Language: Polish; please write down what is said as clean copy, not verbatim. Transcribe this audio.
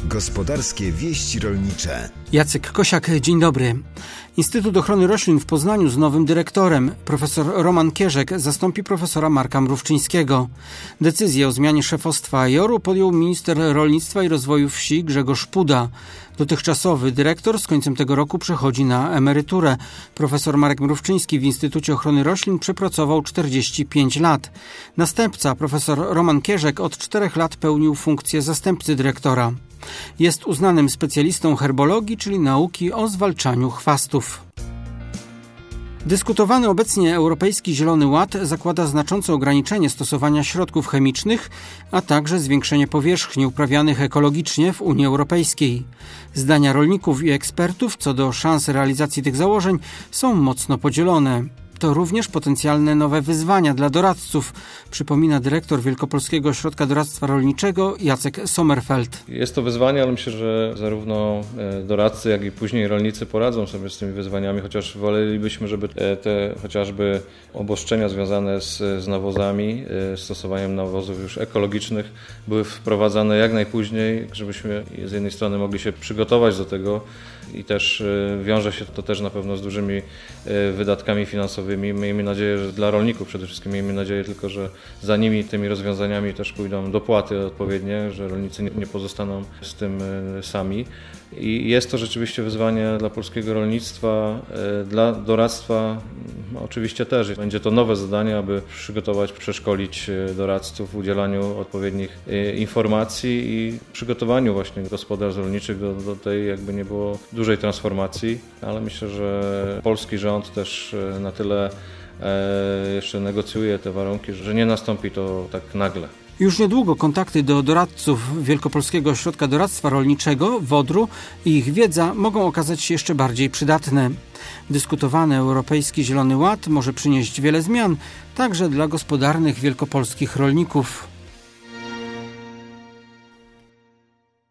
Gospodarskie wieści rolnicze. Jacek Kosiak, dzień dobry. Instytut Ochrony Roślin w Poznaniu z nowym dyrektorem. Profesor Roman Kierzek zastąpi profesora Marka Mrówczyńskiego. Decyzję o zmianie szefostwa AJOR-u podjął minister rolnictwa i rozwoju wsi Grzegorz Puda. Dotychczasowy dyrektor z końcem tego roku przechodzi na emeryturę. Profesor Marek Mrówczyński w Instytucie Ochrony Roślin przepracował 45 lat. Następca, profesor Roman Kierzek, od 4 lat pełnił funkcję zastępcy dyrektora. Jest uznanym specjalistą herbologii, czyli nauki o zwalczaniu chwastów. Dyskutowany obecnie Europejski Zielony Ład zakłada znaczące ograniczenie stosowania środków chemicznych, a także zwiększenie powierzchni uprawianych ekologicznie w Unii Europejskiej. Zdania rolników i ekspertów co do szans realizacji tych założeń są mocno podzielone. To również potencjalne nowe wyzwania dla doradców, przypomina dyrektor Wielkopolskiego Ośrodka Doradztwa Rolniczego Jacek Sommerfeld. Jest to wyzwanie, ale myślę, że zarówno doradcy, jak i później rolnicy poradzą sobie z tymi wyzwaniami, chociaż wolelibyśmy, żeby te chociażby obostrzenia związane z nawozami, stosowaniem nawozów już ekologicznych były wprowadzane jak najpóźniej, żebyśmy z jednej strony mogli się przygotować do tego i też wiąże się to też na pewno z dużymi wydatkami finansowymi. Miejmy nadzieję, że dla rolników przede wszystkim, miejmy nadzieję tylko, że za nimi tymi rozwiązaniami też pójdą dopłaty odpowiednie, że rolnicy nie pozostaną z tym sami. I jest to rzeczywiście wyzwanie dla polskiego rolnictwa, dla doradztwa oczywiście też. Będzie to nowe zadanie, aby przygotować, przeszkolić doradców w udzielaniu odpowiednich informacji i przygotowaniu właśnie gospodarstw rolniczych do tej, jakby nie było, dużej transformacji, ale myślę, że polski rząd też na tyle jeszcze negocjuje te warunki, że nie nastąpi to tak nagle. Już niedługo kontakty do doradców Wielkopolskiego Ośrodka Doradztwa Rolniczego, WODR-u, i ich wiedza mogą okazać się jeszcze bardziej przydatne. Dyskutowany Europejski Zielony Ład może przynieść wiele zmian, także dla gospodarnych wielkopolskich rolników.